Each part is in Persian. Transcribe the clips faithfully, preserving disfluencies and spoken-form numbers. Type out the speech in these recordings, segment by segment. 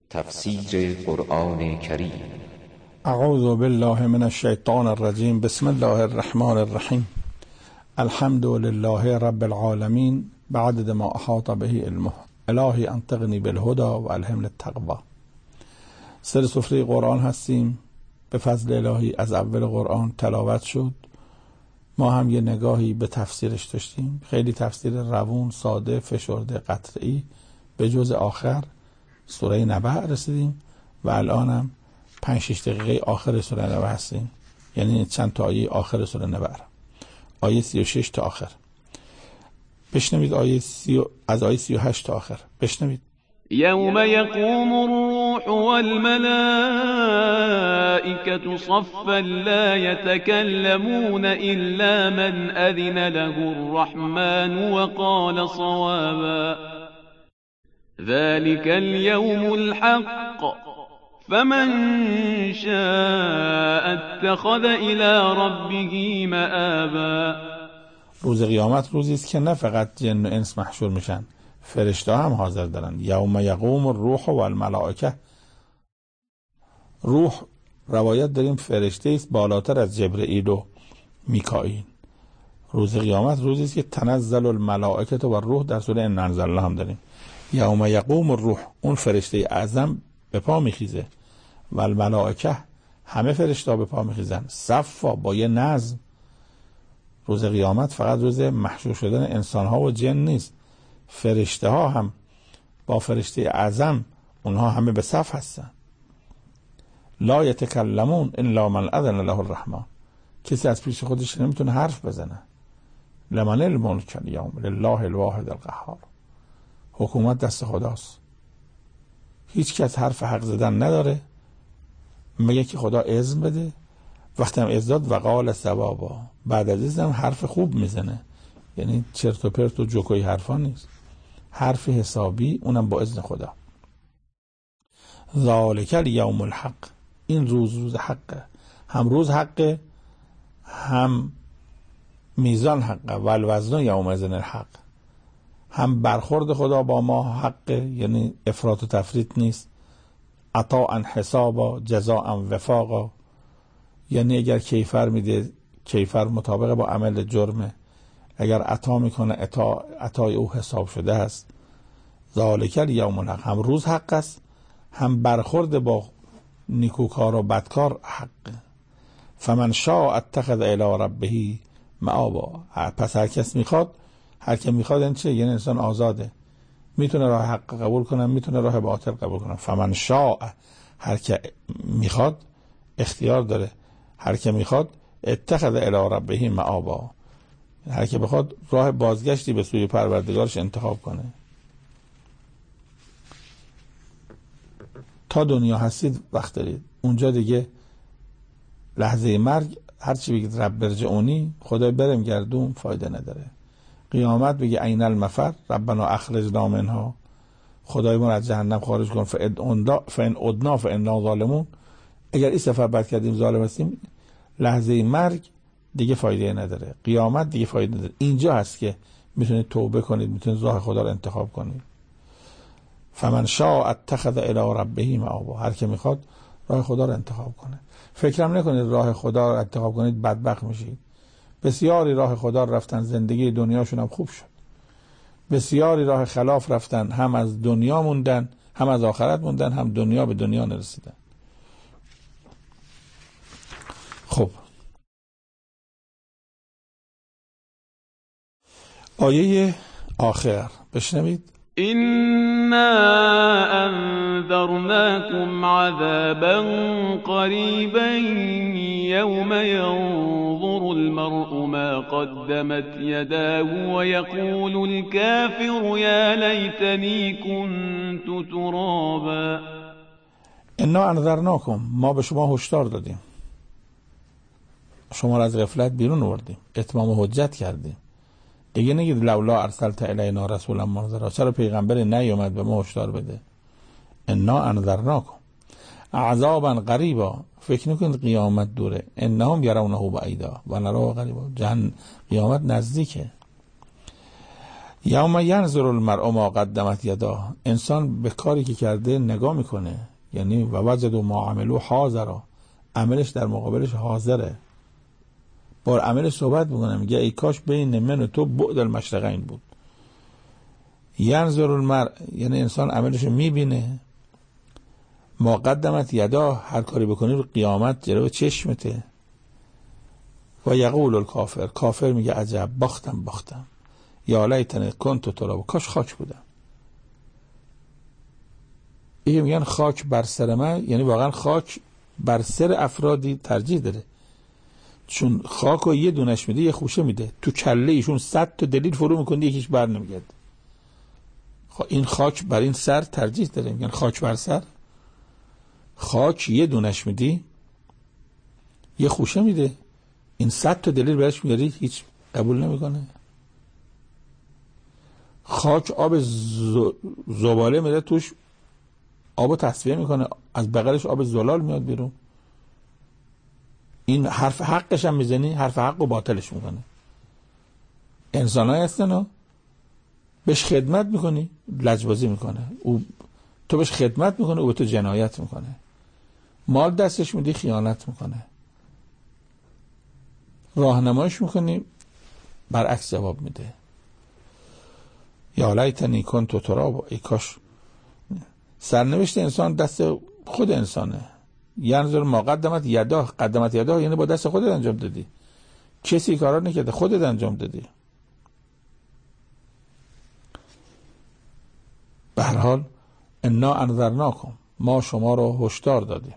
تفسیر قرآن کریم. اعوذ بالله من الشیطان الرجیم. بسم الله الرحمن الرحیم. الحمد لله رب العالمین بعدد ما احاط به علمه. الهی انطقنی بالهدى و الهمنی التقوی. سر سفره قرآن هستیم. به فضل الهی از اول قرآن تلاوت شد. ما هم یه نگاهی به تفسیرش داشتیم. خیلی تفسیر روون، ساده، فشرده، قطعی. به جز آخر سوره نبأ رسیدیم و الان هم پنج شش دقیقه آخر سوره نبأ هستیم. یعنی چند تا آیه آخر سوره نبأ، آیه سی و شش تا آخر. بشنوید آیه سی از آیه سی و هشت تا آخر. بشنوید. یوم یقوم الروح والملائکة صفا لا یتکلمون الا من اذن له الرحمن وقال صوابا ذلك اليوم الحق فمن شاء اتخذ الى ربه مآبا. روز قیامت روزی است که نه فقط جن و انس محشور میشن، فرشته هم حاضر دارن. یوم یقوم الروح والملائکه. روح روایت داریم فرشته است بالاتر از جبرئیل و میکائیل. روز قیامت روزی است که تنزل الملائکه و روح در سوره ان انزلنا هم داریم. یوم یقوم الروح، اون فرشته اعظم به پا میخیزه و الملائکه، همه فرشته به پا میخیزن صفا با یه نظم. روز قیامت فقط روز محشور شدن انسان ها و جن نیست، فرشته ها هم با فرشته اعظم اونها همه به صف هستن. لا یتکلمون الا من اذن له الرحمن. کسی از پیش خودش نمیتونه حرف بزنه. لمن الملک الیوم لله الواحد القهار. حکومت دست خداست. هیچ کس حرف حق زدن نداره مگه که خدا اذن بده. وقتی هم اذن داد وقال صوابا، بعد از اذن هم حرف خوب میزنه. یعنی چرت و پرت و جوکوی حرفا نیست، حرف حسابی، اونم با اذن خدا. ذالک الیوم الحق. این روز روز حقه. هم روز حقه، هم میزان حقه. والوزن یومئذ الحق. هم برخورد خدا با ما حقه، یعنی افراط و تفریط نیست. عطاء حسابا جزاء وفاقا. یعنی اگر کیفر میده کیفر مطابق با عمل جرمه، اگر عطا میکنه عطا عطای او حساب شده است. ذالک الیوم الحق. هم روز حق است، هم برخورد با نیکوکار و بدکار حقه. فمن شاء اتخذ الی ربه مآبا. پس هر کس میخواد، هر که میخواد این چه؟ یعنی انسان آزاده، میتونه راه حق قبول کنه، میتونه راه باطل قبول کنه. فمن شاء، هر که میخواد اختیار داره، هر که میخواد اتخذ الی ربه مآبا، هر که بخواد راه بازگشتی به سوی پروردگارش انتخاب کنه. تا دنیا هستید وقت دارید، اونجا دیگه لحظه مرگ هر چی بگید رب ارجعونی، خدای برم گردون، فایده نداره. قیامت بگی عین المفر ربنا اخرجنا منها، خدای ما از جهنم خارج کن. فان عدنا فانا ظالمون. اگر این سفر بد کردیم ظالم هستیم. لحظه مرگ دیگه فایده نداره، قیامت دیگه فایده نداره. اینجا هست که میتونید توبه کنید، میتونید راه خدا رو انتخاب کنید. فمن شاء اتخذ الی ربه مآبا. هر که میخواد راه خدا رو انتخاب کنه. فکرم نکنید راه خدا رو انتخاب کنید بدبخت میشید. بسیاری راه خدا رفتن، زندگی دنیاشون هم خوب شد. بسیاری راه خلاف رفتن، هم از دنیا موندن، هم از آخرت موندن، هم دنیا به دنیا نرسیدن. خب آیه آخر بشنوید. إنا أنذرناكم عذابا قريبا يوم ينظر المرء ما قدمت يداه ويقول الكافر يا ليتني كنت ترابا. انا انذرناکم، ما به شما هشدار دادیم، شما را از غفلت بیرون آوردیم، اتمام حجت کردیم. دیگه نگید لولا ارسلت الینا رسولا منذرا، چرا پیغمبر نیومد به ما هشدار بده. انا انذرناکم عذابا قریبا. فکر نکنید قیامت دوره. انهم یرونه بعیدا و نراه قریبا. جهنم قیامت نزدیکه. یوم ینظر المرء ما قدمت یداه، انسان به کاری که کرده نگاه میکنه، یعنی و وجد ما عملوا حاضرا، عملش در مقابلش حاضره، با عملش صحبت میکنه، میگه ای کاش بین من و تو بعد المشرقین بود. ینظر المرء یعنی انسان عملش رو میبینه، ما قدمت یداه، هر کاری بکنی رو قیامت جلو چشمته. و یقول الکافر، کافر میگه عجب باختم باختم، یا لیتنی کنت تراب، کاش خاک بودم. این میگن خاک بر سر من، یعنی واقعا خاک بر سر افرادی ترجیح داره، چون خاک رو یه دونش میده یه خوشه میده، تو کله ایشون صد تا دلیل فرو میکنه یکیش بر نمیگرد. این خاک بر این سر ترجیح داره، میگن خاک بر سر. خاک یه دونش میدی یه خوشه میده، این صد تا دلیل برش میاری هیچ قبول نمیکنه. خاک آب زباله میده توش، آبو تصفیه میکنه، از بغلش آب زلال میاد بیرون. این حرف حقش هم میزنی، حرف حق و باطلش میکنه. انسان های هستن بهش خدمت میکنی لجبازی میکنه، او تو بهش خدمت میکنه او به تو جنایت میکنه. مال دستش میدی خیانت میکنه، راهنمایش میکنی برعکس جواب میده. یا لیتنی کنت تراب، ای کاش. سرنوشت انسان دست خود انسانه. ینظر ما قدمت یداه، قدمت یداه یعنی با دست خودت انجام دادی، کسی کارا نکرده، خودت انجام دادی. به هر حال انا انذرناکم، ما شما رو هشدار دادیم،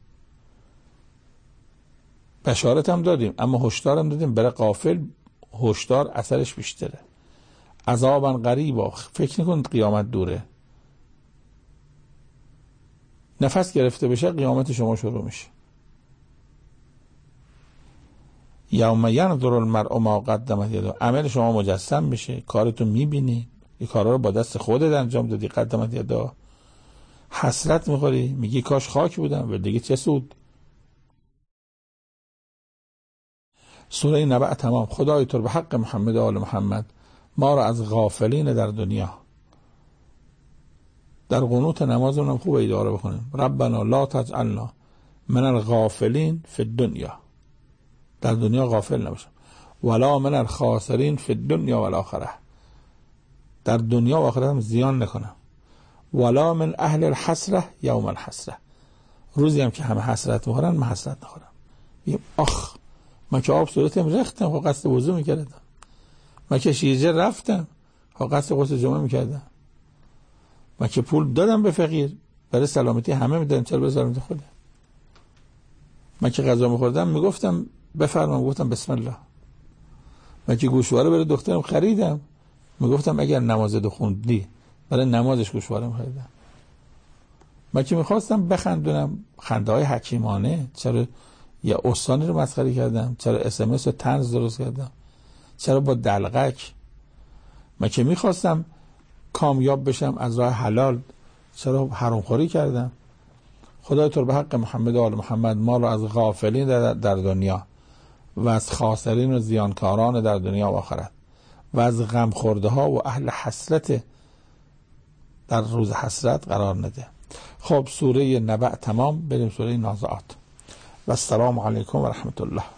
بشارت هم دادیم، اما هشدار هم دادیم. برای غافل هشدار اثرش بیشتره. عذابا قریبا، فکر نکنید قیامت دوره، نفس گرفته بشه قیامت شما شروع میشه. یوم ینظر المرء ما قدمت یداه، عمل شما مجسم میشه، کارتو میبینی، این کارا رو با دست خودت انجام دادی، قدمت یداه. حسرت میخوری، میگی کاش خاک بودم، و دیگه چه سود. سوره نبأ تمام. خدای تو به حق محمد و آل محمد ما رو از غافلین در دنیا، در قنوت نمازمون هم خوب اداره بکنیم. ربنا لا تجعلنا من الغافلین فی الدنیا، در دنیا غافل نباشم، ولا من الخاسرین فی الدنیا والآخره، در دنیا و آخرت هم زیان نکنم، ولا من اهل الحسره یوم الحسره، روزی هم که همه حسرت میخورن من حسرت نخورم. بیم آخ من که آب صورتم رختم خب قصد وضو میکردم، من که شیرجه رفتم خب قصد غسل جمعه میکردم، من که پول دادم به فقیر برای سلامتی همه میدادم، چرا برای سلامتی خودم. من که غذا میخوردم میگفتم بفرمایید، گفتم بسم الله. من که گوشواره برای دخترم خریدم میگفتم اگر نماز دو خوندی برای نمازش گوشواره خریدم. من که میخواستم بخندونم خنده های حکیمانه، چرا یه استانی رو مسخره کردم، چرا اس ام اس و طنز درست کردم، چرا با دلغک. من که میخواستم کامیاب بشم از راه حلال، چرا حرامخوری کردم. خدای تو به حق محمد و آل محمد ما رو از غافلین در, در دنیا و از خاسرین و زیانکاران در دنیا و آخرت و از غم خورده ها و اهل حسرت در روز حسرت قرار نده. خب سوره نبأ تمام، بریم سوره نازعات. و السلام علیکم و رحمت الله.